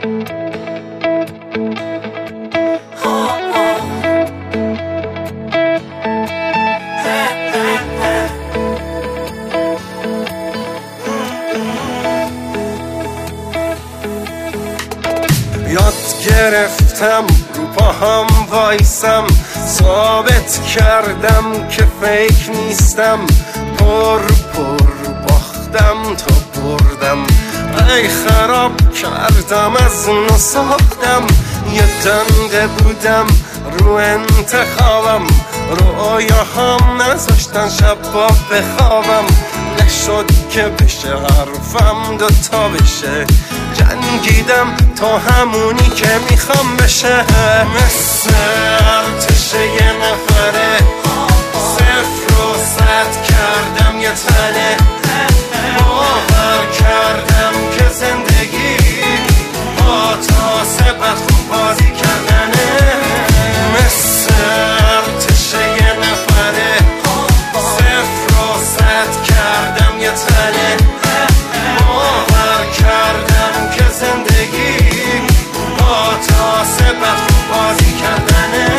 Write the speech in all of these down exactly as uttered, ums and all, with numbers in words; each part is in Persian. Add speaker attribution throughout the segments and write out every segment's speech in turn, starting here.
Speaker 1: یاد گرفتم رو پاهم وایسم، ثابت کردم که فیک نیستم، پر پر باختم تا بردم، ای خراب کردم از نو ساختم، یه دنده بودم رو انتخابم، رویاهام نذاشتن شبا بخوابم، نشد که بشه حرفم دوتا بشه، جنگیدم تا همونی که میخوام بشه، مثل ارتش یه نفره صفر و صد کردم یه تنه، باور کردم که زندگی با تاسه بد خوب بازی کردنه، مثل ارتش یه نفره صفر و صد کردم یه تنه، باور کردم که زندگی با تاسه بد خوب بازی کردنه.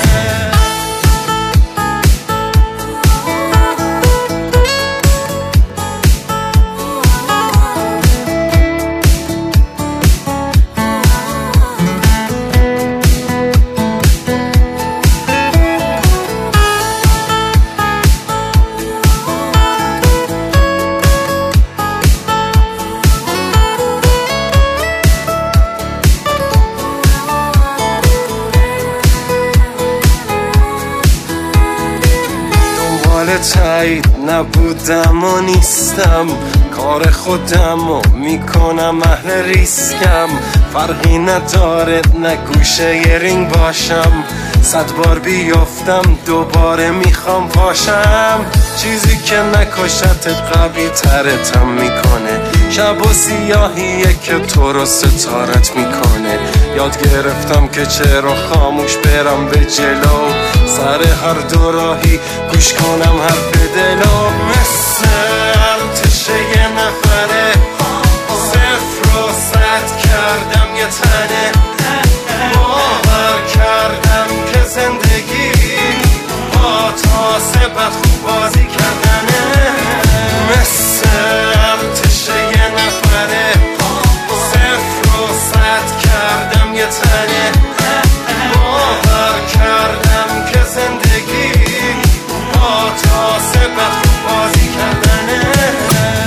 Speaker 1: تایید نبودم و نیستم، کار خودم و میکنم اهل ریسکم، فرقی نداره نه گوشه ی رینگ باشم، صد بار بیافتم دوباره میخوام پاشم، چیزی که نکشتت قوی ترتم میکنه، شب و سیاهیه که تو رو ستارت میکنه، یاد گرفتم که چرا خاموش برم به جلو، سر هر دو راهی گوش کنم حرف دلو، مثل ارتش یه نفره صفر و صد کردم یه تنه، باور کردم که زندگی با تاسه بد خوب بازی کردنه، مثل ارتش یه نفره صفر و صد کردم یه تنه، باور کردم که زندگی با تاسه بد خوب بازی کردنه.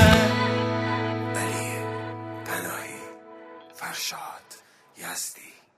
Speaker 1: علی پناهی، فرشاد یزدی.